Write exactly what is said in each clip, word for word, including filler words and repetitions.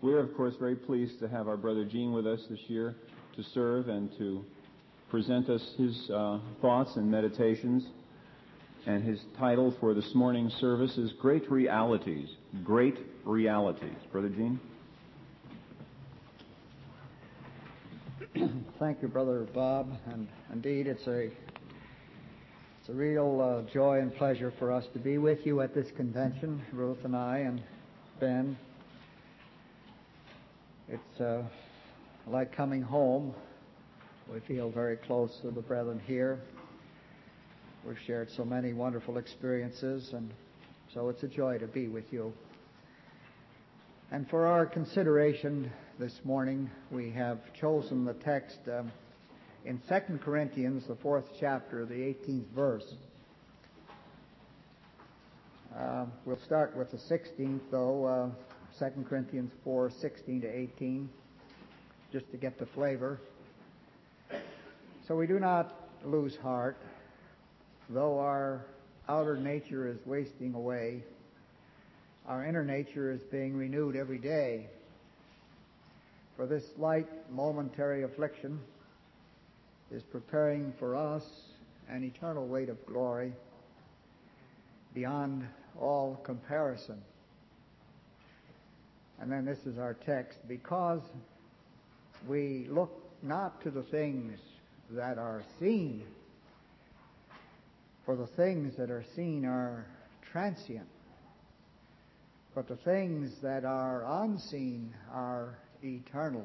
We're, of course, very pleased to have our brother Gene with us this year to serve and to present us his uh, thoughts and meditations. And his title for this morning's service is Great Realities. Great Realities. Brother Gene? Thank you, Brother Bob. And indeed, it's a it's a real uh, joy and pleasure for us to be with you at this convention, Ruth and I and Ben. It's uh, like coming home. We feel very close to the brethren here. We've shared so many wonderful experiences, and so it's a joy to be with you. And for our consideration this morning, we have chosen the text um, in Second Corinthians, the fourth chapter, the eighteenth verse. Uh, we'll start with the sixteenth, though, uh, Second Corinthians four, sixteen to eighteen, just to get the flavor. So we do not lose heart, though our outer nature is wasting away. Our inner nature is being renewed every day. For this light, momentary affliction is preparing for us an eternal weight of glory beyond all comparison. And then this is our text. Because we look not to the things that are seen, for the things that are seen are transient, but the things that are unseen are eternal.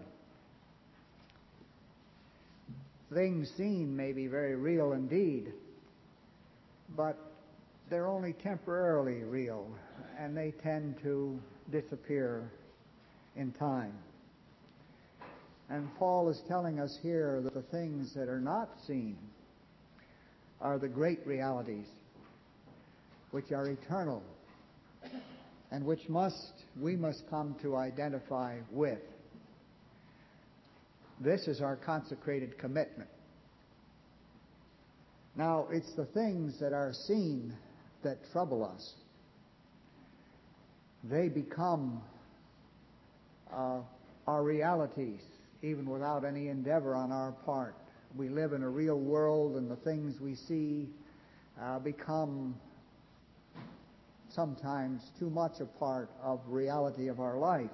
Things seen may be very real indeed, but they're only temporarily real, and they tend to disappear in time. And Paul is telling us here that the things that are not seen are the great realities, which are eternal, and which must we must come to identify with. This is our consecrated commitment. Now, it's the things that are seen that trouble us. They become uh, our realities, even without any endeavor on our part. We live in a real world, and the things we see uh, become sometimes too much a part of reality of our life.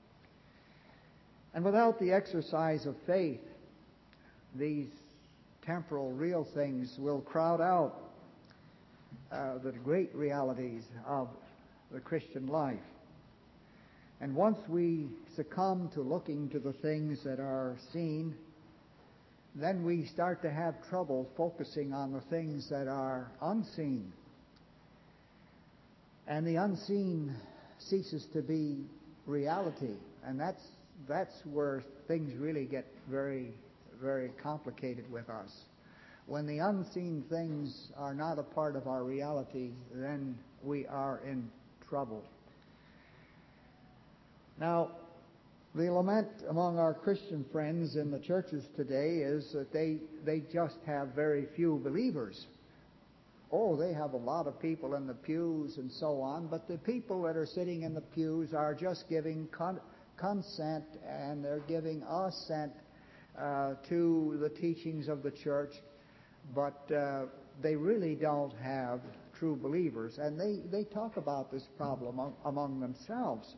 And without the exercise of faith, these temporal real things will crowd out uh, the great realities of the Christian life. And once we succumb to looking to the things that are seen, then we start to have trouble focusing on the things that are unseen. And the unseen ceases to be reality. And that's that's where things really get very, very complicated with us. When the unseen things are not a part of our reality, then we are in trouble. Now, the lament among our Christian friends in the churches today is that they, they just have very few believers. Oh, they have a lot of people in the pews and so on, but the people that are sitting in the pews are just giving con- consent and they're giving assent uh, to the teachings of the church, but uh, they really don't have true believers. And they, they talk about this problem among, among themselves.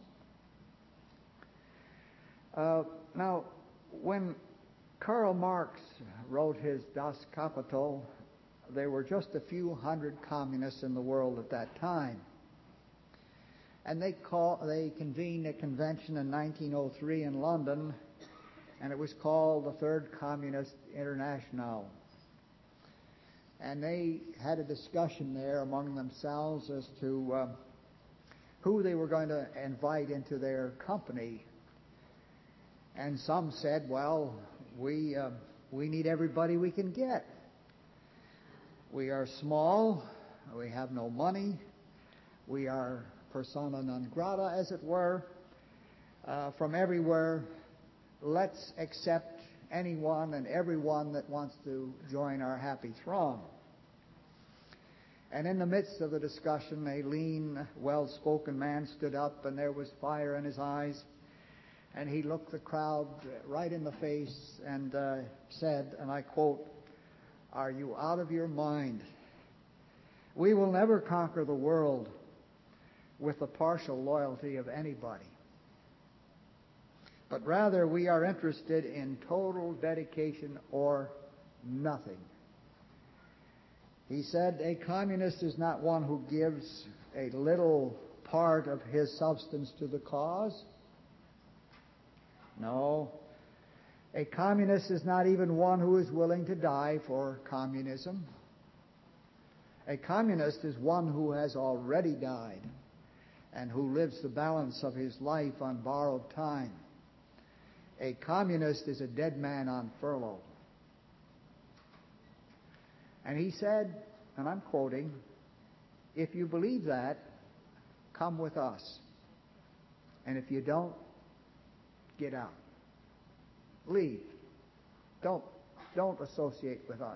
Uh, now, when Karl Marx wrote his Das Kapital, there were just a few hundred communists in the world at that time. And they call, they convened a convention in nineteen oh three in London, and it was called the Third Communist International. And they had a discussion there among themselves as to uh, who they were going to invite into their company. And some said, well, we uh, we need everybody we can get. We are small, we have no money, we are persona non grata, as it were, uh, from everywhere. Let's accept anyone and everyone that wants to join our happy throng. And in the midst of the discussion, a lean, well-spoken man stood up, and there was fire in his eyes. And he looked the crowd right in the face and uh, said, and I quote, "Are you out of your mind? We will never conquer the world with the partial loyalty of anybody. But rather we are interested in total dedication or nothing." He said, "A communist is not one who gives a little part of his substance to the cause. No, a communist is not even one who is willing to die for communism. A communist is one who has already died and who lives the balance of his life on borrowed time. A communist is a dead man on furlough." And he said, and I'm quoting, "If you believe that, come with us. And if you don't, get out. Leave. Don't, don't associate with us."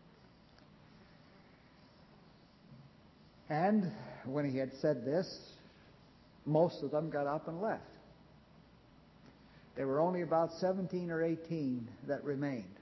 And when he had said this, most of them got up and left. There were only about seventeen or eighteen that remained.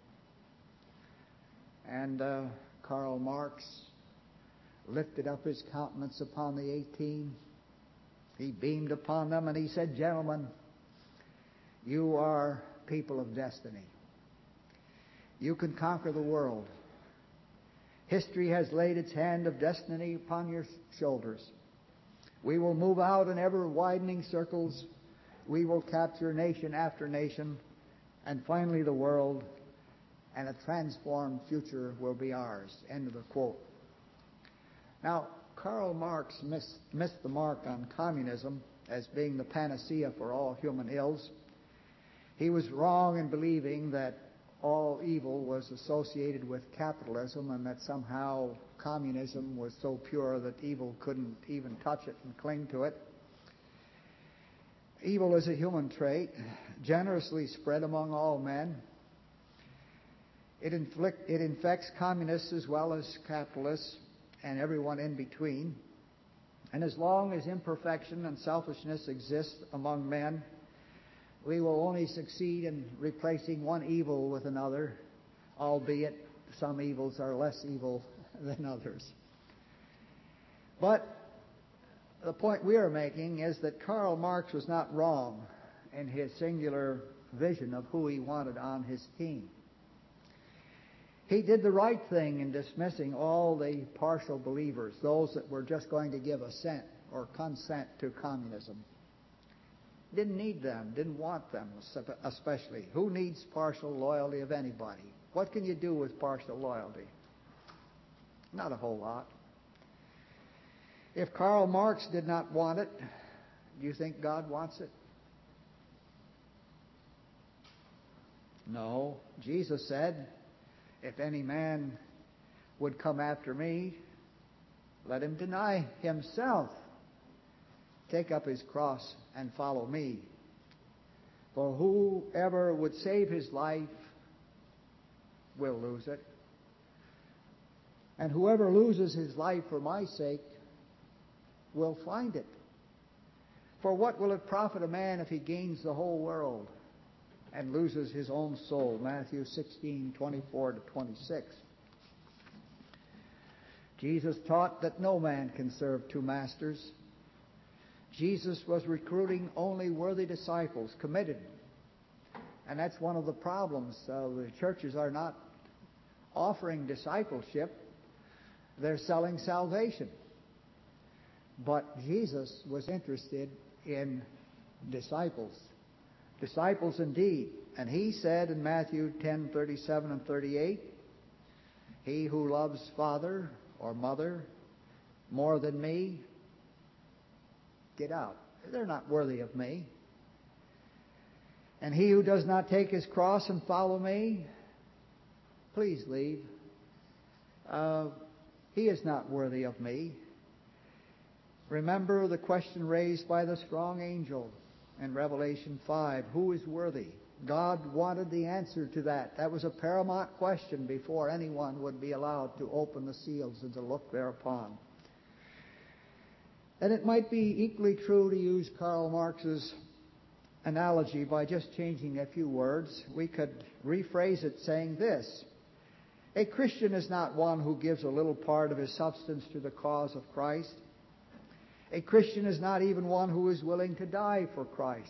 And uh, Karl Marx lifted up his countenance upon the eighteen. He beamed upon them and he said, "Gentlemen, you are people of destiny. You can conquer the world. History has laid its hand of destiny upon your shoulders. We will move out in ever-widening circles. We will capture nation after nation, and finally the world, and a transformed future will be ours." End of the quote. Now, Karl Marx missed, missed the mark on communism as being the panacea for all human ills. He was wrong in believing that all evil was associated with capitalism and that somehow communism was so pure that evil couldn't even touch it and cling to it. Evil is a human trait, generously spread among all men. It, inflict, it infects communists as well as capitalists and everyone in between. And as long as imperfection and selfishness exist among men, we will only succeed in replacing one evil with another, albeit some evils are less evil than others. But the point we are making is that Karl Marx was not wrong in his singular vision of who he wanted on his team. He did the right thing in dismissing all the partial believers, those that were just going to give assent or consent to communism. Didn't need them, didn't want them especially. Who needs partial loyalty of anybody? What can you do with partial loyalty? Not a whole lot. If Karl Marx did not want it, do you think God wants it? No. Jesus said, "If any man would come after me, let him deny himself, take up his cross, and follow me. For whoever would save his life will lose it. And whoever loses his life for my sake will find it. For what will it profit a man if he gains the whole world and loses his own soul?" Matthew sixteen, twenty-four to twenty-six. Jesus taught that no man can serve two masters. Jesus was recruiting only worthy disciples, committed. And that's one of the problems. Uh, the churches are not offering discipleship. They're selling salvation. But Jesus was interested in disciples. Disciples indeed. And he said in Matthew ten, thirty-seven and thirty-eight, "He who loves father or mother more than me, get out. They're not worthy of me. And he who does not take his cross and follow me, please leave. Uh, he is not worthy of me." Remember the question raised by the strong angel in Revelation five. Who is worthy? God wanted the answer to that. That was a paramount question before anyone would be allowed to open the seals and to look thereupon. And it might be equally true, to use Karl Marx's analogy by just changing a few words. We could rephrase it saying this: a Christian is not one who gives a little part of his substance to the cause of Christ. A Christian is not even one who is willing to die for Christ.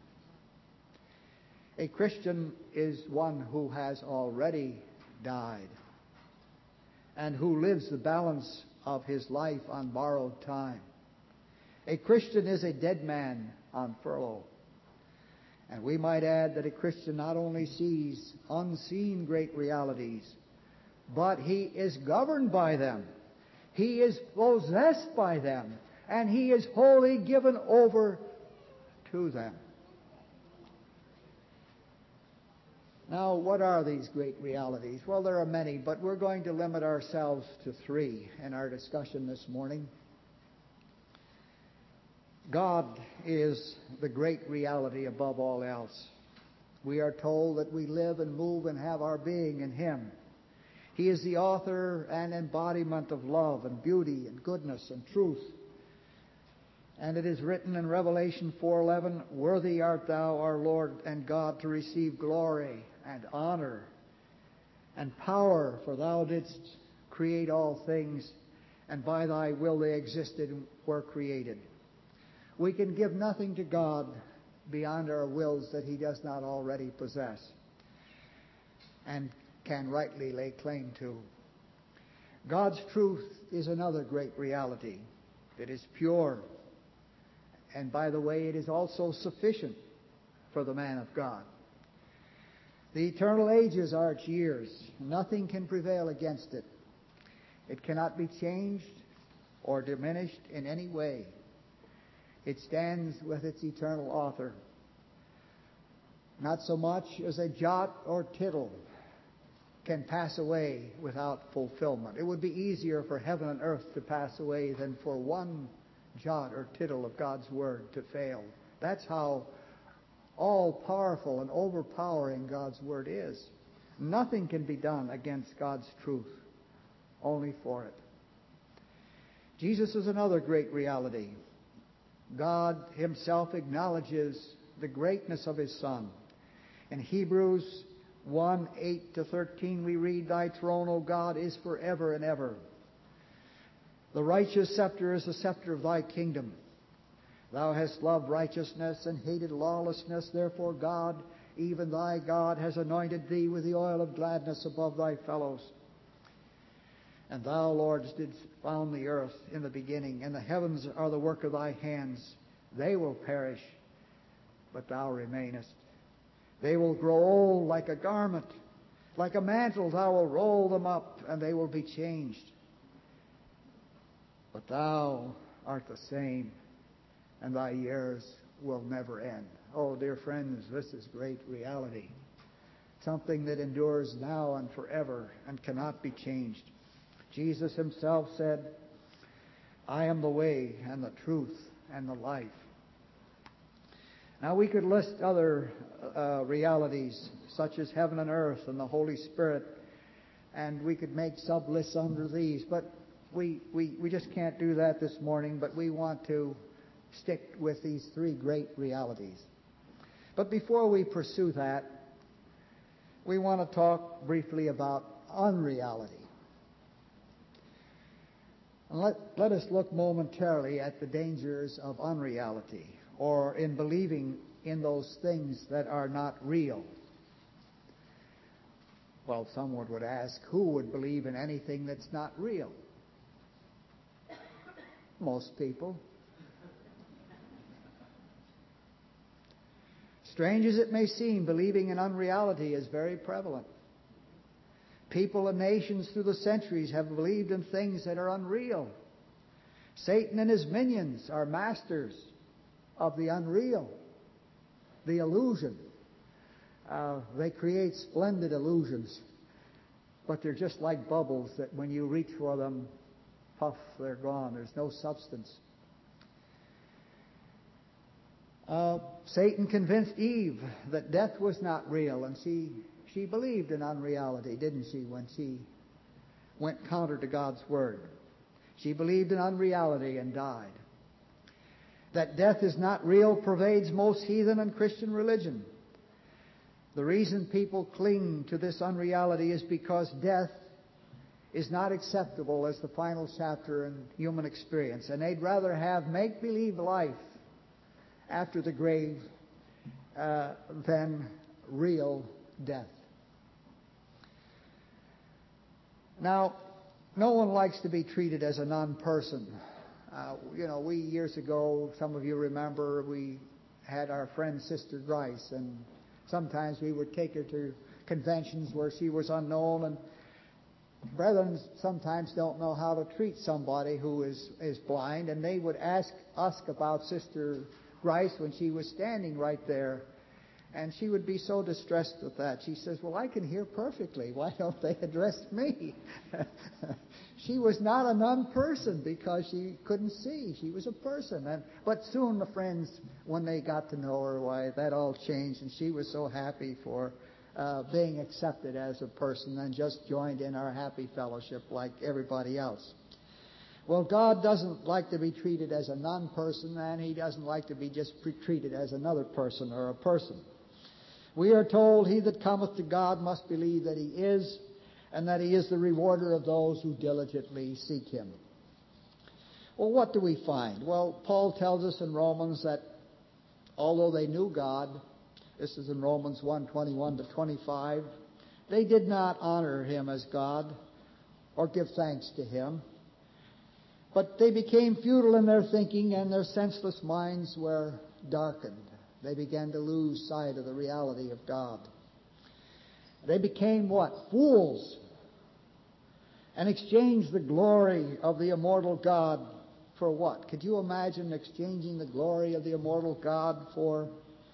A Christian is one who has already died and who lives the balance of his life on borrowed time. A Christian is a dead man on furlough. And we might add that a Christian not only sees unseen great realities, but he is governed by them. He is possessed by them. And he is wholly given over to them. Now, what are these great realities? Well, there are many, but we're going to limit ourselves to three in our discussion this morning. God is the great reality above all else. We are told that we live and move and have our being in Him. He is the author and embodiment of love and beauty and goodness and truth. And it is written in Revelation four eleven, "Worthy art thou, our Lord and God, to receive glory and honor and power, for thou didst create all things, and by thy will they existed and were created." We can give nothing to God beyond our wills that He does not already possess and can rightly lay claim to. God's truth is another great reality. It is pure. And by the way, it is also sufficient for the man of God. The eternal ages are its years. Nothing can prevail against it. It cannot be changed or diminished in any way. It stands with its eternal author. Not so much as a jot or tittle can pass away without fulfillment. It would be easier for heaven and earth to pass away than for one jot or tittle of God's Word to fail. That's how all-powerful and overpowering God's Word is. Nothing can be done against God's truth, only for it. Jesus is another great reality. God Himself acknowledges the greatness of His Son. In Hebrews one, eight to thirteen we read, "Thy throne, O God, is forever and ever. The righteous scepter is the scepter of Thy kingdom. Thou hast loved righteousness and hated lawlessness. Therefore God, even Thy God, has anointed Thee with the oil of gladness above Thy fellows. And Thou, Lord, didst found the earth in the beginning, and the heavens are the work of Thy hands. They will perish, but Thou remainest. They will grow old like a garment. Like a mantle Thou wilt roll them up, and they will be changed. But Thou art the same, and Thy years will never end." Oh, dear friends, this is great reality. Something that endures now and forever and cannot be changed. Jesus Himself said, "I am the way and the truth and the life." Now we could list other uh, realities such as heaven and earth and the Holy Spirit, and we could make sub-lists under these, but We, we, we just can't do that this morning, but we want to stick with these three great realities. But before we pursue that, we want to talk briefly about unreality. And let, let us look momentarily at the dangers of unreality, or in believing in those things that are not real. Well, someone would ask, who would believe in anything that's not real? Most people. Strange as it may seem, believing in unreality is very prevalent. People and nations through the centuries have believed in things that are unreal. Satan and his minions are masters of the unreal, the illusion. Uh, they create splendid illusions, but they're just like bubbles that when you reach for them, puff, they're gone. There's no substance. Uh, Satan convinced Eve that death was not real, and she, she believed in unreality, didn't she, when she went counter to God's Word. She believed in unreality and died. That death is not real pervades most heathen and Christian religion. The reason people cling to this unreality is because death is not acceptable as the final chapter in human experience, and they'd rather have make-believe life after the grave uh, than real death. Now, no one likes to be treated as a non-person. Uh, you know, we years ago, some of you remember, we had our friend Sister Grice, and sometimes we would take her to conventions where she was unknown, and brethren sometimes don't know how to treat somebody who is, is blind, and they would ask us about Sister Grice when she was standing right there. And she would be so distressed with that. She says, well, I can hear perfectly. Why don't they address me? She was not a non-person because she couldn't see. She was a person. And, but soon the friends, when they got to know her, why, that all changed. And she was so happy for uh, being accepted as a person and just joined in our happy fellowship like everybody else. Well, God doesn't like to be treated as a non-person, and He doesn't like to be just treated as another person or a person. We are told, he that cometh to God must believe that He is, and that He is the rewarder of those who diligently seek Him. Well, what do we find? Well, Paul tells us in Romans that although they knew God, this is in Romans one, twenty-one to twenty-five, they did not honor Him as God or give thanks to Him. But they became futile in their thinking, and their senseless minds were darkened. They began to lose sight of the reality of God. They became what? Fools. And exchanged the glory of the immortal God for what? Could you imagine exchanging the glory of the immortal God for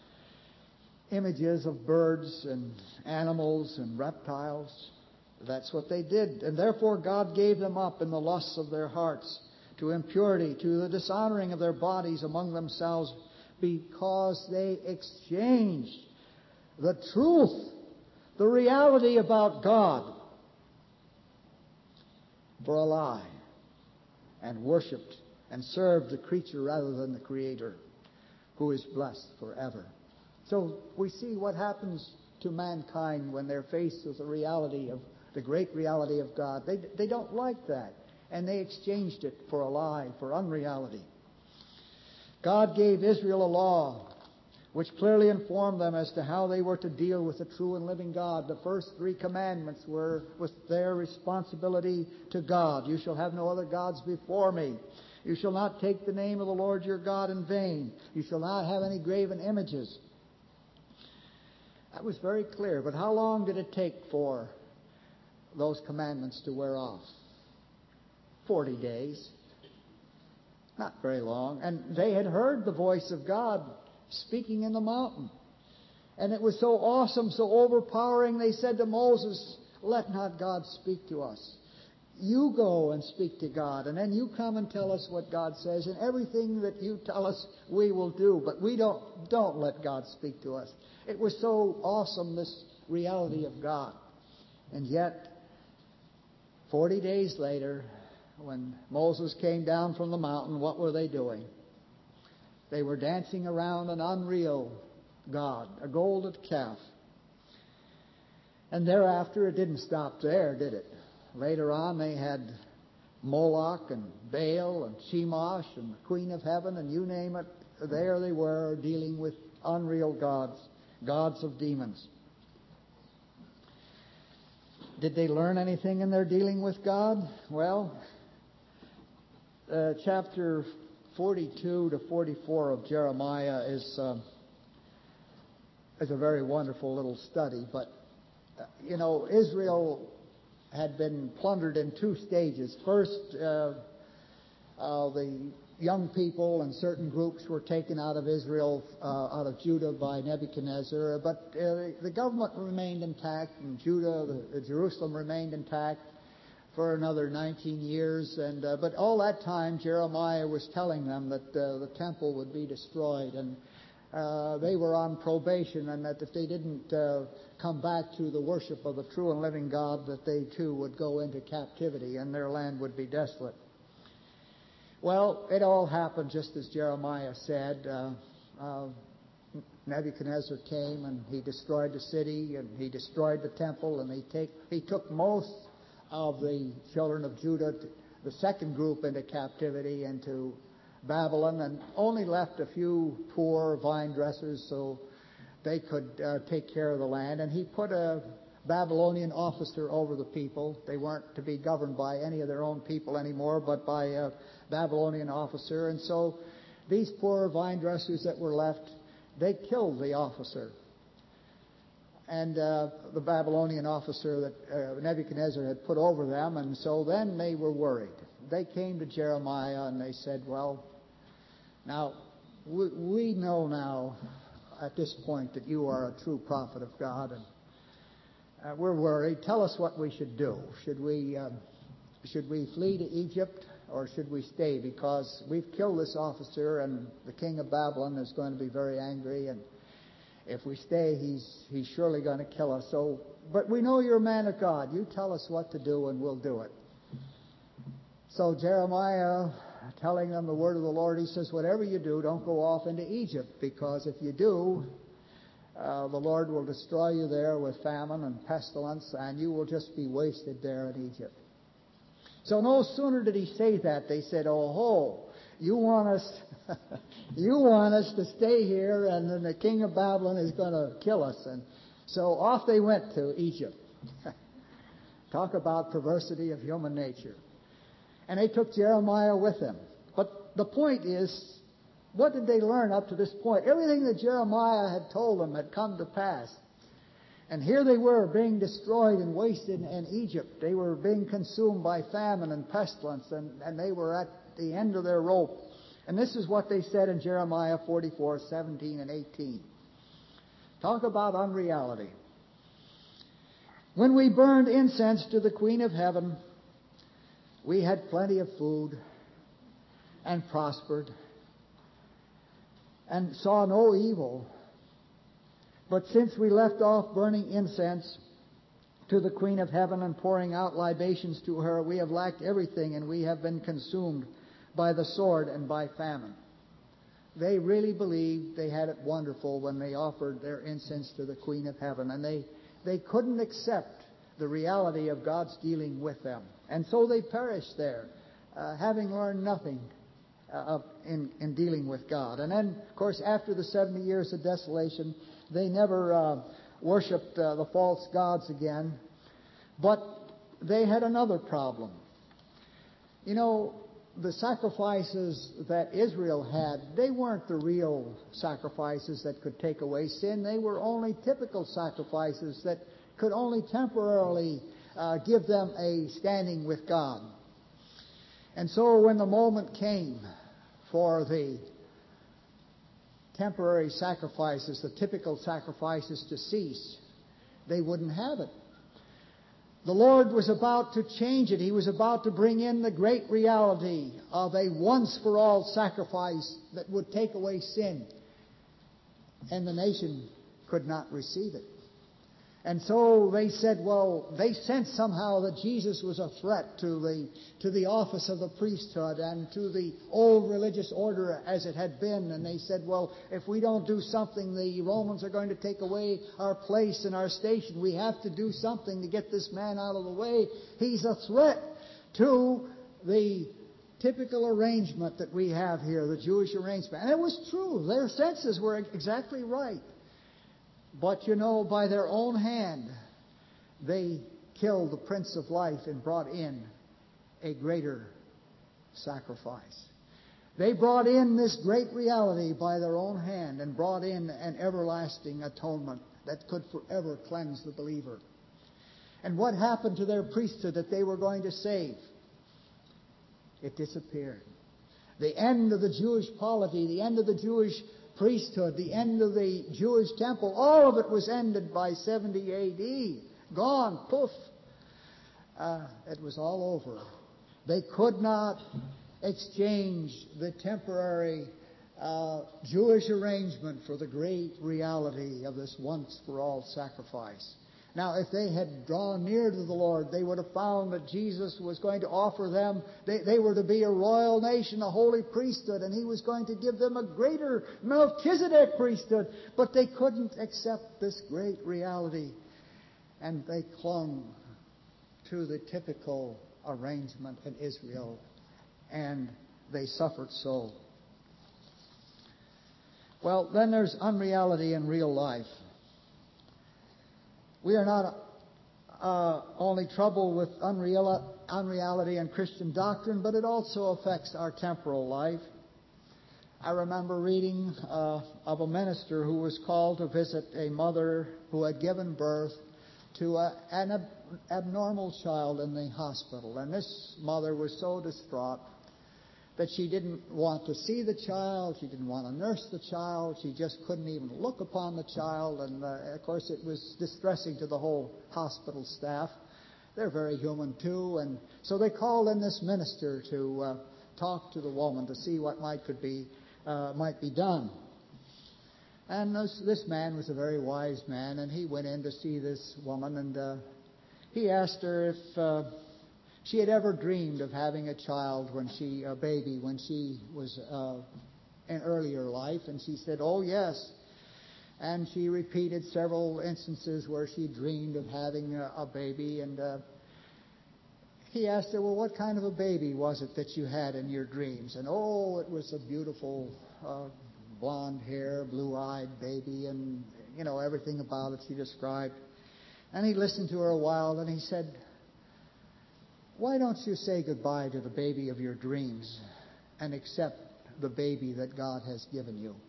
images of birds and animals and reptiles? That's what they did. And therefore God gave them up in the lusts of their hearts to impurity, to the dishonoring of their bodies among themselves, because they exchanged the truth, the reality about God, for a lie, and worshipped and served the creature rather than the Creator, who is blessed forever. So we see what happens to mankind when they're faced with the reality of the great reality of God. They, they don't like that, and they exchanged it for a lie, for unreality. God gave Israel a law which clearly informed them as to how they were to deal with the true and living God. The first three commandments were with their responsibility to God. You shall have no other gods before me. You shall not take the name of the Lord your God in vain. You shall not have any graven images. That was very clear. But how long did it take for those commandments to wear off? Forty days. Not very long. And they had heard the voice of God speaking in the mountain. And it was so awesome, so overpowering, they said to Moses, let not God speak to us. You go and speak to God, and then you come and tell us what God says, and everything that you tell us we will do. But we don't, don't let God speak to us. It was so awesome, this reality of God. And yet, forty days later, when Moses came down from the mountain, what were they doing? They were dancing around an unreal God, a golden calf. And thereafter, it didn't stop there, did it? Later on, they had Moloch and Baal and Chemosh and the Queen of Heaven, and you name it. There they were, dealing with unreal gods, gods of demons. Did they learn anything in their dealing with God? Well, uh, chapter forty-two to forty-four of Jeremiah is uh, is a very wonderful little study. But, uh, you know, Israel had been plundered in two stages. First, uh, uh, the young people and certain groups were taken out of Israel, uh, out of Judah by Nebuchadnezzar. But uh, the government remained intact, and Judah, the, the Jerusalem remained intact for another nineteen years. And uh, but all that time, Jeremiah was telling them that uh, the temple would be destroyed, and uh, they were on probation, and that if they didn't uh, come back to the worship of the true and living God, that they too would go into captivity, and their land would be desolate. Well, it all happened just as Jeremiah said. Uh, uh, Nebuchadnezzar came and he destroyed the city and he destroyed the temple, and he take he took most of the children of Judah, the second group, into captivity into Babylon, and only left a few poor vine dressers so they could uh, take care of the land. And he put a Babylonian officer over the people. They weren't to be governed by any of their own people anymore, but by a Babylonian officer. And so these poor vine dressers that were left, they killed the officer. And uh, the Babylonian officer that uh, Nebuchadnezzar had put over them. And so then they were worried. They came to Jeremiah and they said, well, now, we, we know now at this point that you are a true prophet of God, and uh, we're worried. Tell us what we should do. Should we, um, should we flee to Egypt, or should we stay? Because we've killed this officer, and the king of Babylon is going to be very angry, and if we stay, he's, he's surely going to kill us. So, but we know you're a man of God. You tell us what to do, and we'll do it. So Jeremiah, telling them the word of the Lord, he says, whatever you do, don't go off into Egypt, because if you do, uh, the Lord will destroy you there with famine and pestilence, and you will just be wasted there in Egypt. So no sooner did he say that, they said, oh ho, you want us, you want us to stay here, and then the king of Babylon is going to kill us. And so off they went to Egypt. Talk about perversity of human nature. And they took Jeremiah with them. But the point is, what did they learn up to this point? Everything that Jeremiah had told them had come to pass. And here they were being destroyed and wasted in Egypt. They were being consumed by famine and pestilence, and, and they were at the end of their rope. And this is what they said in Jeremiah forty-four, seventeen and eighteen. Talk about unreality. When we burned incense to the Queen of Heaven, we had plenty of food and prospered and saw no evil. But since we left off burning incense to the Queen of Heaven and pouring out libations to her, we have lacked everything, and we have been consumed by the sword and by famine. They really believed they had it wonderful when they offered their incense to the Queen of Heaven, and they, they couldn't accept the reality of God's dealing with them. And so they perished there, uh, having learned nothing uh, in, in dealing with God. And then, of course, after the seventy years of desolation, they never uh, worshipped uh, the false gods again. But they had another problem. You know, the sacrifices that Israel had, they weren't the real sacrifices that could take away sin. They were only typical sacrifices that could only temporarily uh, give them a standing with God. And so when the moment came for the temporary sacrifices, the typical sacrifices to cease, they wouldn't have it. The Lord was about to change it. He was about to bring in the great reality of a once-for-all sacrifice that would take away sin. And the nation could not receive it. And so they said, well, they sensed somehow that Jesus was a threat to the, to the office of the priesthood and to the old religious order as it had been. And they said, well, if we don't do something, the Romans are going to take away our place and our station. We have to do something to get this man out of the way. He's a threat to the typical arrangement that we have here, the Jewish arrangement. And it was true. Their senses were exactly right. But, you know, by their own hand, they killed the Prince of Life and brought in a greater sacrifice. They brought in this great reality by their own hand and brought in an everlasting atonement that could forever cleanse the believer. And what happened to their priesthood that they were going to save? It disappeared. The end of the Jewish polity, the end of the Jewish priesthood, the end of the Jewish temple, all of it was ended by seventy A D. Gone, poof. Uh, it was all over. They could not exchange the temporary uh, Jewish arrangement for the great reality of this once-for-all sacrifice. Now, if they had drawn near to the Lord, they would have found that Jesus was going to offer them, they, they were to be a royal nation, a holy priesthood, and He was going to give them a greater Melchizedek priesthood. But they couldn't accept this great reality, and they clung to the typical arrangement in Israel, and they suffered so. Well, then there's unreality in real life. We are not uh, only troubled with unreal, unreality in Christian doctrine, but it also affects our temporal life. I remember reading uh, of a minister who was called to visit a mother who had given birth to a, an ab- abnormal child in the hospital. And this mother was so distraught that she didn't want to see the child, she didn't want to nurse the child, she just couldn't even look upon the child, and uh, of course it was distressing to the whole hospital staff. They're very human too, and so they called in this minister to uh, talk to the woman to see what might could be uh, might be done. And this, this man was a very wise man, and he went in to see this woman, and uh, he asked her if uh, she had ever dreamed of having a child when she, a baby, when she was uh, in earlier life. And she said, oh, yes. And she repeated several instances where she dreamed of having a, a baby. And uh, he asked her, well, what kind of a baby was it that you had in your dreams? And, oh, it was a beautiful uh, blonde hair, blue-eyed baby, and, you know, everything about it she described. And he listened to her a while, and he said, why don't you say goodbye to the baby of your dreams and accept the baby that God has given you?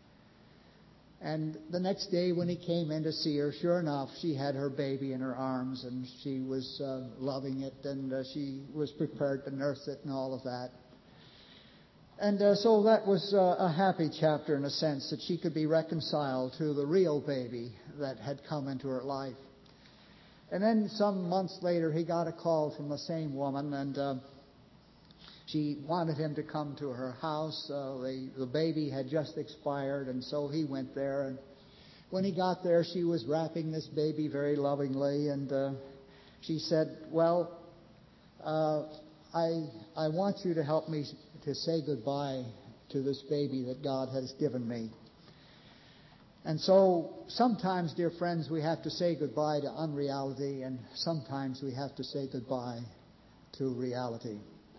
And the next day when he came in to see her, sure enough, she had her baby in her arms, and she was uh, loving it, and uh, she was prepared to nurse it and all of that. And uh, so that was uh, a happy chapter in a sense, that she could be reconciled to the real baby that had come into her life. And then some months later, he got a call from the same woman, and uh, she wanted him to come to her house. Uh, the, the baby had just expired, and so he went there. And when he got there, she was wrapping this baby very lovingly, and uh, she said, well, uh, I, I want you to help me to say goodbye to this baby that God has given me. And so sometimes, dear friends, we have to say goodbye to unreality, and sometimes we have to say goodbye to reality.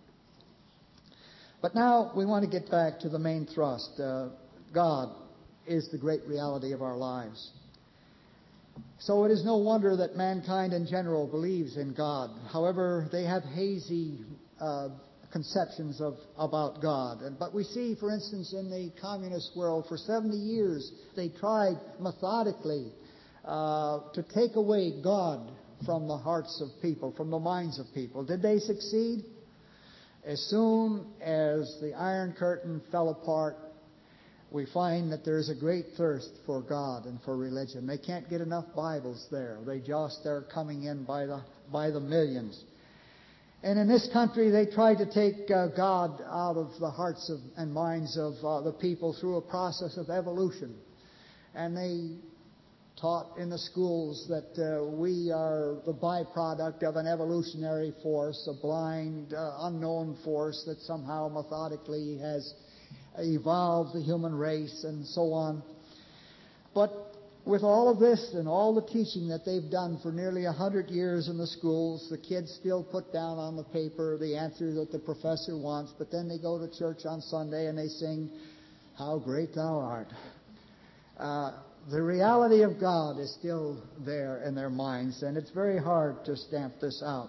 But now we want to get back to the main thrust. Uh, God is the great reality of our lives. So it is no wonder that mankind in general believes in God. However, they have hazy uh, conceptions of about God. And, but we see, for instance, in the communist world, for seventy years, they tried methodically uh, to take away God from the hearts of people, from the minds of people. Did they succeed? As soon as the Iron Curtain fell apart, we find that there is a great thirst for God and for religion. They can't get enough Bibles there. They just are coming in by the by the millions. And in this country, they tried to take uh, God out of the hearts of, and minds of uh, the people through a process of evolution. And they taught in the schools that uh, we are the byproduct of an evolutionary force, a blind, uh, unknown force that somehow methodically has evolved the human race and so on. But with all of this and all the teaching that they've done for nearly a hundred years in the schools, the kids still put down on the paper the answer that the professor wants, but then they go to church on Sunday and they sing, "How Great Thou Art." Uh, the reality of God is still there in their minds, and it's very hard to stamp this out.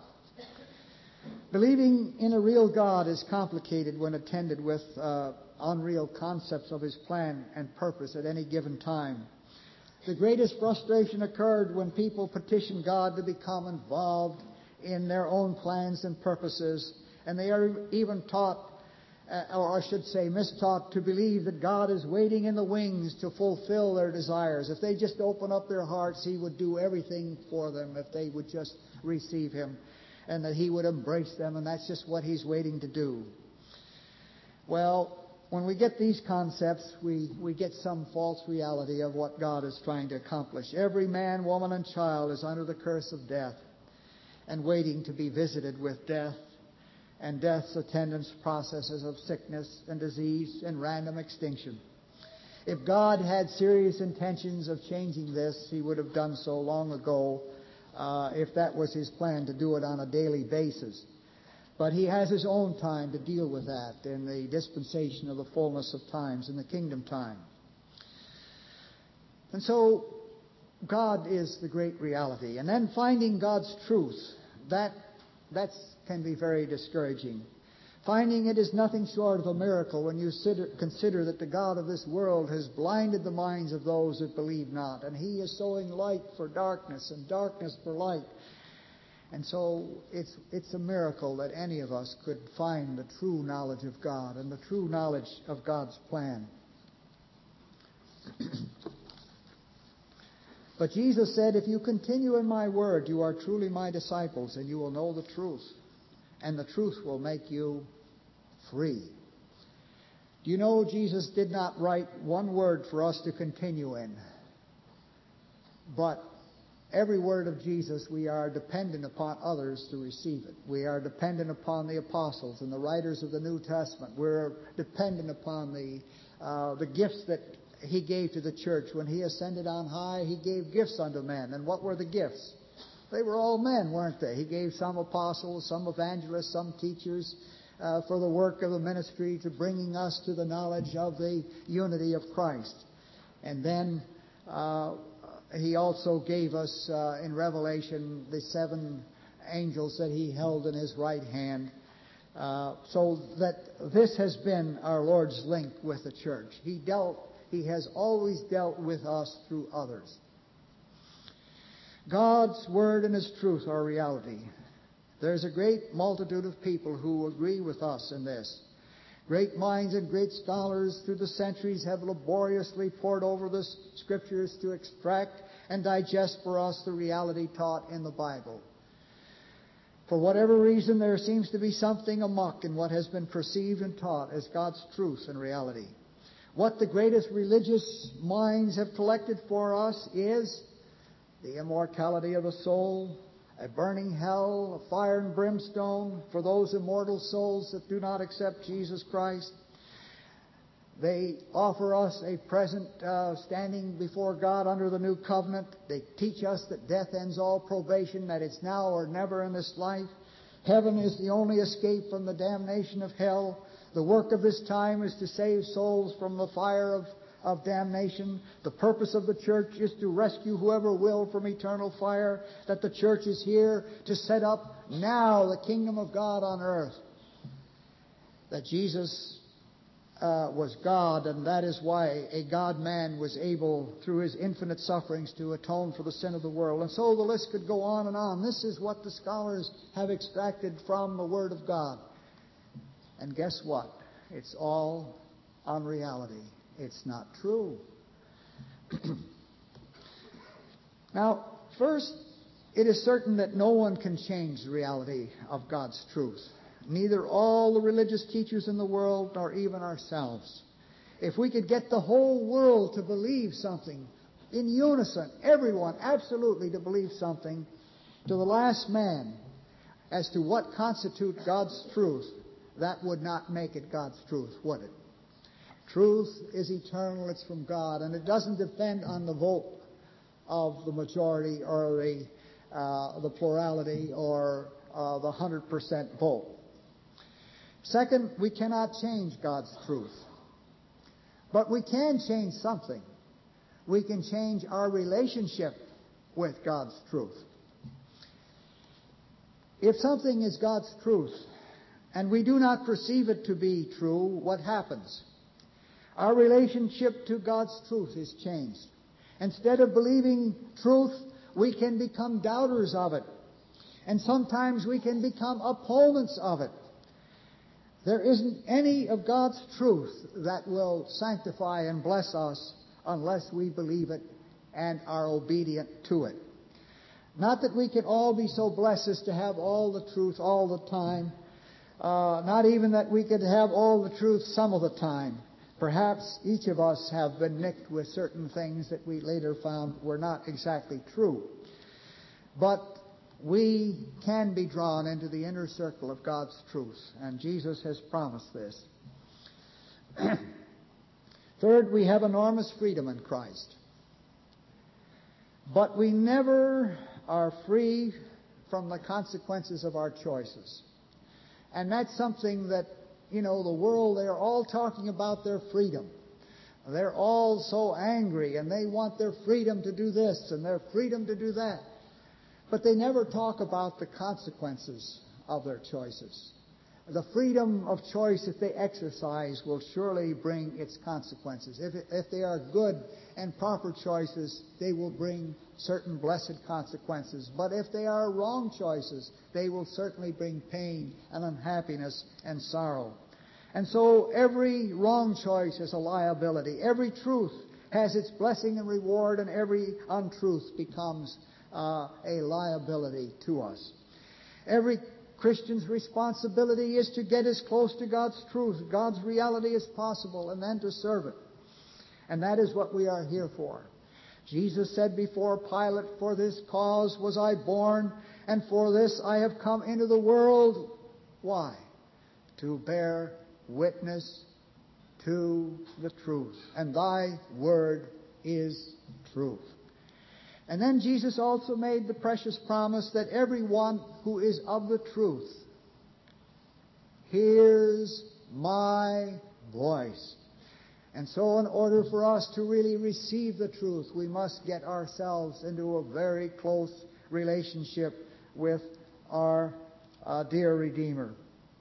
Believing in a real God is complicated when attended with uh, unreal concepts of His plan and purpose at any given time. The greatest frustration occurred when people petitioned God to become involved in their own plans and purposes, and they are even taught, uh, or I should say mistaught, to believe that God is waiting in the wings to fulfill their desires. If they just open up their hearts, He would do everything for them if they would just receive Him, and that He would embrace them, and that's just what He's waiting to do. Well, when we get these concepts, we, we get some false reality of what God is trying to accomplish. Every man, woman, and child is under the curse of death and waiting to be visited with death and death's attendance processes of sickness and disease and random extinction. If God had serious intentions of changing this, He would have done so long ago, uh, if that was His plan to do it on a daily basis. But He has His own time to deal with that in the dispensation of the fullness of times, in the kingdom time. And so, God is the great reality. And then finding God's truth, that that's, can be very discouraging. Finding it is nothing short of a miracle when you consider, consider that the God of this world has blinded the minds of those that believe not. And He is sowing light for darkness and darkness for light. And so it's, it's a miracle that any of us could find the true knowledge of God and the true knowledge of God's plan. But Jesus said, if you continue in my word, you are truly my disciples, and you will know the truth. And the truth will make you free. Do you know Jesus did not write one word for us to continue in? But every word of Jesus, we are dependent upon others to receive it. We are dependent upon the apostles and the writers of the New Testament. We're dependent upon the, uh, the gifts that He gave to the church. When He ascended on high, He gave gifts unto men. And what were the gifts? They were all men, weren't they? He gave some apostles, some evangelists, some teachers uh, for the work of the ministry, to bringing us to the knowledge of the unity of Christ. And then uh, He also gave us uh, in Revelation the seven angels that He held in His right hand. Uh, so that this has been our Lord's link with the church. He dealt He has always dealt with us through others. God's Word and His truth are reality. There's a great multitude of people who agree with us in this. Great minds and great scholars through the centuries have laboriously pored over the Scriptures to extract and digest for us the reality taught in the Bible. For whatever reason, there seems to be something amok in what has been perceived and taught as God's truth and reality. What the greatest religious minds have collected for us is the immortality of the soul, a burning hell, a fire and brimstone for those immortal souls that do not accept Jesus Christ. They offer us a present uh, standing before God under the new covenant. They teach us that death ends all probation, that it's now or never in this life. Heaven is the only escape from the damnation of hell. The work of this time is to save souls from the fire of, of damnation. The purpose of the church is to rescue whoever will from eternal fire. That the church is here to set up now the kingdom of God on earth. That Jesus uh, was God, and that is why a God-man was able, through His infinite sufferings, to atone for the sin of the world. And so the list could go on and on. This is what the scholars have extracted from the Word of God. And guess what? It's all unreality. It's not true. Now, first, it is certain that no one can change the reality of God's truth. Neither all the religious teachers in the world, nor even ourselves. If we could get the whole world to believe something, in unison, everyone absolutely to believe something, to the last man, as to what constitutes God's truth, that would not make it God's truth, would it? Truth is eternal, it's from God, and it doesn't depend on the vote of the majority or the, uh, the plurality or uh, the one hundred percent vote. Second, we cannot change God's truth. But we can change something. We can change our relationship with God's truth. If something is God's truth, and we do not perceive it to be true, what happens? Our relationship to God's truth is changed. Instead of believing truth, we can become doubters of it. And sometimes we can become opponents of it. There isn't any of God's truth that will sanctify and bless us unless we believe it and are obedient to it. Not that we can all be so blessed as to have all the truth all the time, Uh, not even that we could have all the truth some of the time. Perhaps each of us have been nicked with certain things that we later found were not exactly true. But we can be drawn into the inner circle of God's truth, and Jesus has promised this. Third, we have enormous freedom in Christ. But we never are free from the consequences of our choices. And that's something that, you know, the world, they're all talking about their freedom. They're all so angry, and they want their freedom to do this and their freedom to do that. But they never talk about the consequences of their choices. The freedom of choice that they exercise will surely bring its consequences. If, it, if they are good and proper choices, they will bring certain blessed consequences. But if they are wrong choices, they will certainly bring pain and unhappiness and sorrow. And so every wrong choice is a liability. Every truth has its blessing and reward, and every untruth becomes uh, a liability to us. Every Christian's responsibility is to get as close to God's truth, God's reality as possible, and then to serve it. And that is what we are here for. Jesus said before Pilate, "For this cause was I born, and for this I have come into the world." Why? To bear witness to the truth. And thy word is truth. And then Jesus also made the precious promise that everyone who is of the truth hears my voice. And so in order for us to really receive the truth, we must get ourselves into a very close relationship with our uh, dear Redeemer.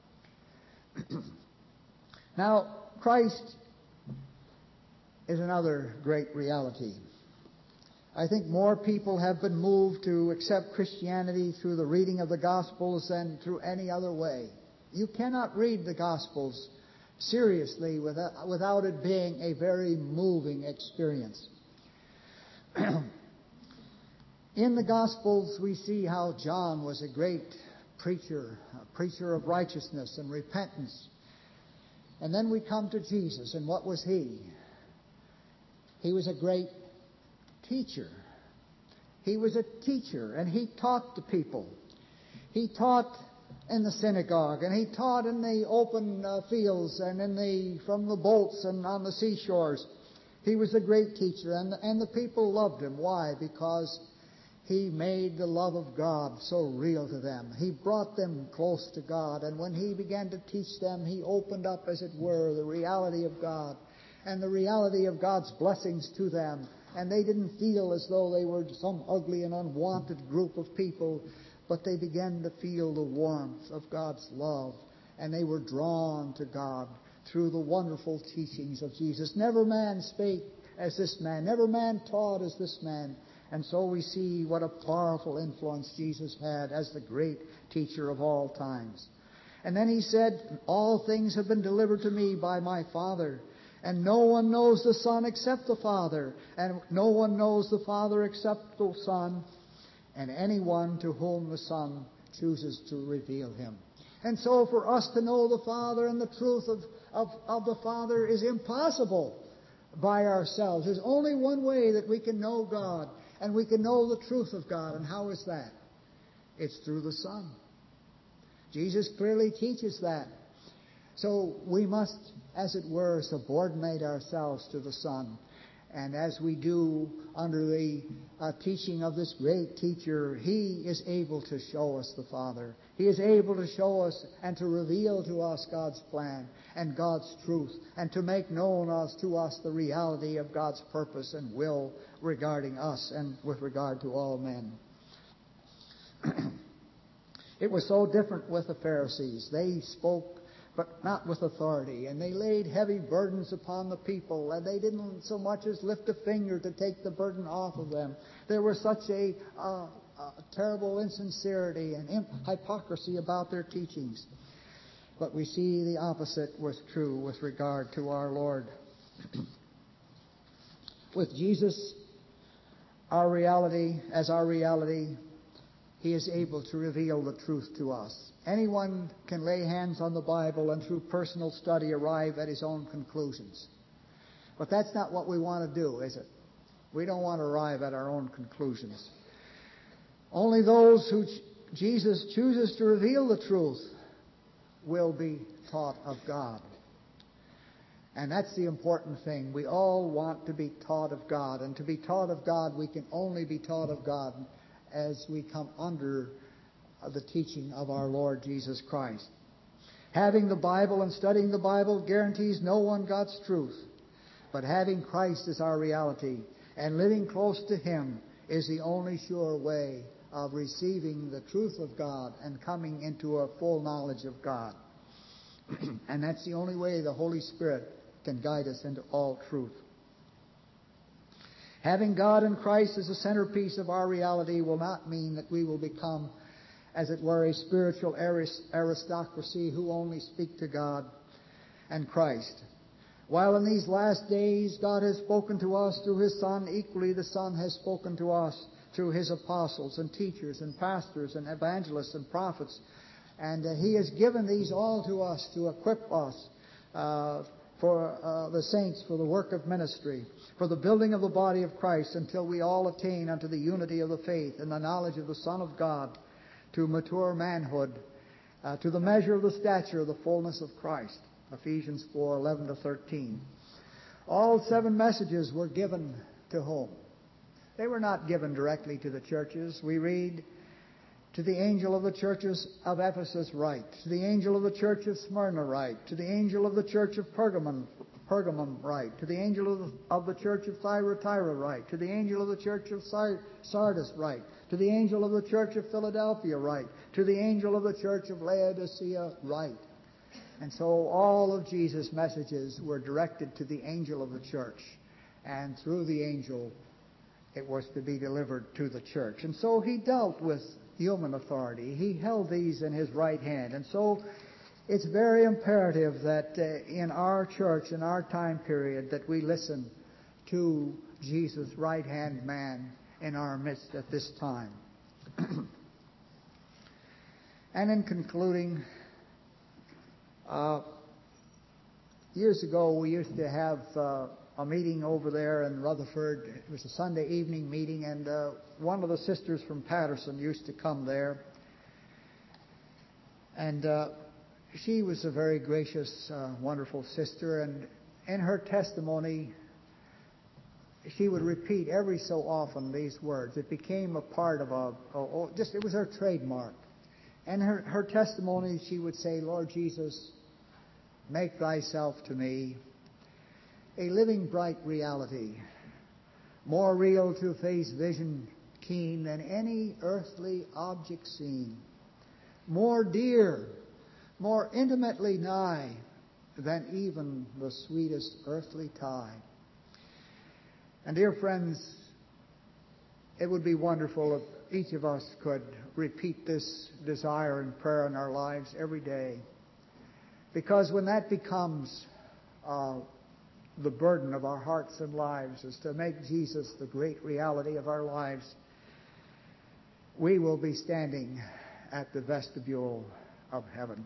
Now, Christ is another great reality. I think more people have been moved to accept Christianity through the reading of the Gospels than through any other way. You cannot read the Gospels seriously without, without it being a very moving experience. In the Gospels, we see how John was a great preacher, a preacher of righteousness and repentance. And then we come to Jesus, and what was he? He was a great teacher. He was a teacher, and he taught the people. He taught in the synagogue, and he taught in the open uh, fields and in the from the boats and on the seashores. He was a great teacher, and, and the people loved him. Why? Because he made the love of God so real to them. He brought them close to God, and when he began to teach them, he opened up, as it were, the reality of God and the reality of God's blessings to them. And they didn't feel as though they were some ugly and unwanted group of people, but they began to feel the warmth of God's love, and they were drawn to God through the wonderful teachings of Jesus. Never man spake as this man, never man taught as this man. And so we see what a powerful influence Jesus had as the great teacher of all times. And then he said, "All things have been delivered to me by my Father. And no one knows the Son except the Father. And no one knows the Father except the Son. And anyone to whom the Son chooses to reveal him." And so for us to know the Father and the truth of, of, of the Father is impossible by ourselves. There's only one way that we can know God, and we can know the truth of God. And how is that? It's through the Son. Jesus clearly teaches that. So we must, as it were, subordinate ourselves to the Son. And as we do under the uh, teaching of this great teacher, he is able to show us the Father. He is able to show us and to reveal to us God's plan and God's truth, and to make known us to us the reality of God's purpose and will regarding us and with regard to all men. It was so different with the Pharisees. They spoke but not with authority, and they laid heavy burdens upon the people, and they didn't so much as lift a finger to take the burden off of them. There was such a, uh, a terrible insincerity and imp- hypocrisy about their teachings. But we see the opposite was true with regard to our Lord. With Jesus, our reality, as our reality, He is able to reveal the truth to us. Anyone can lay hands on the Bible and through personal study arrive at his own conclusions. But that's not what we want to do, is it? We don't want to arrive at our own conclusions. Only those who Jesus chooses to reveal the truth will be taught of God. And that's the important thing. We all want to be taught of God. And to be taught of God, we can only be taught of God as we come under the teaching of our Lord Jesus Christ. Having the Bible and studying the Bible guarantees no one God's truth. But having Christ as our reality and living close to Him is the only sure way of receiving the truth of God and coming into a full knowledge of God. And that's the only way the Holy Spirit can guide us into all truth. Having God and Christ as the centerpiece of our reality will not mean that we will become, as it were, a spiritual aristocracy who only speak to God and Christ. While in these last days God has spoken to us through His Son, equally the Son has spoken to us through His apostles and teachers and pastors and evangelists and prophets. And uh, He has given these all to us to equip us uh, for uh, the saints, for the work of ministry, for the building of the body of Christ, until we all attain unto the unity of the faith and the knowledge of the Son of God, to mature manhood, uh, to the measure of the stature of the fullness of Christ. Ephesians four, eleven to thirteen. All seven messages were given to whom? They were not given directly to the churches. We read, to the angel of the churches of Ephesus write. To the angel of the church of Smyrna write. To the angel of the church of Pergamum, Pergamum write. To the angel of the, of the church of Thyatira write. To the angel of the church of Sardis write. To the angel of the church of Philadelphia write. To the angel of the church of Laodicea write. And so all of Jesus' messages were directed to the angel of the church. And through the angel, it was to be delivered to the church. And so He dealt with human authority. He held these in His right hand. And so it's very imperative that uh, in our church, in our time period, that we listen to Jesus' right-hand man in our midst at this time. And in concluding, uh, years ago we used to have uh, a meeting over there in Rutherford. It was a Sunday evening meeting, and uh, one of the sisters from Patterson used to come there. And uh, she was a very gracious, uh, wonderful sister, and in her testimony, she would repeat every so often these words. It became a part of a, a, a just, it was her trademark. And her, her testimony, she would say, Lord Jesus, make Thyself to me a living bright reality, more real to face vision keen than any earthly object seen, more dear, more intimately nigh than even the sweetest earthly tie. And dear friends, it would be wonderful if each of us could repeat this desire and prayer in our lives every day. Because when that becomes uh, the burden of our hearts and lives, is to make Jesus the great reality of our lives, we will be standing at the vestibule of heaven.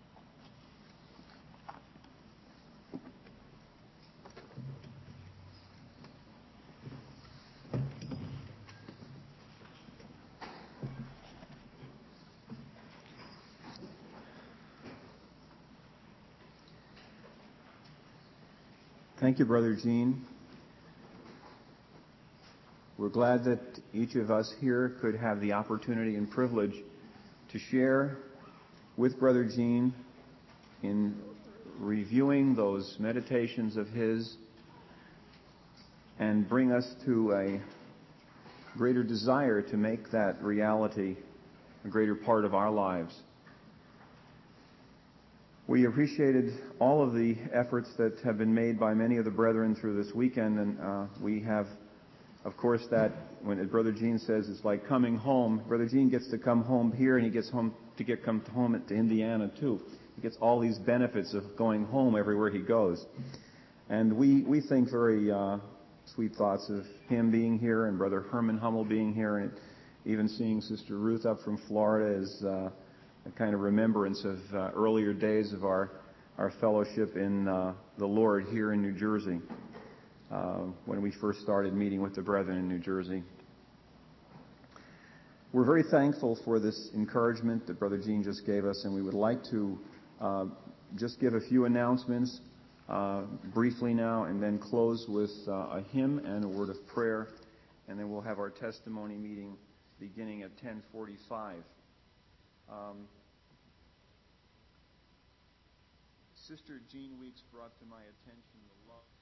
Thank you, Brother Gene. We're glad that each of us here could have the opportunity and privilege to share with Brother Gene in reviewing those meditations of his and bring us to a greater desire to make that reality a greater part of our lives. We appreciated all of the efforts that have been made by many of the brethren through this weekend, and uh, we have, of course, that when Brother Gene says it's like coming home, Brother Gene gets to come home here, and he gets home to get come home to Indiana too. He gets all these benefits of going home everywhere he goes, and we we think very uh, sweet thoughts of him being here and Brother Herman Hummel being here, and even seeing Sister Ruth up from Florida is uh, a kind of remembrance of uh, earlier days of our, our fellowship in uh, the Lord here in New Jersey, uh, when we first started meeting with the brethren in New Jersey. We're very thankful for this encouragement that Brother Gene just gave us, and we would like to uh, just give a few announcements uh, briefly now, and then close with uh, a hymn and a word of prayer, and then we'll have our testimony meeting beginning at ten forty-five. Um, Sister Jean Weeks brought to my attention the love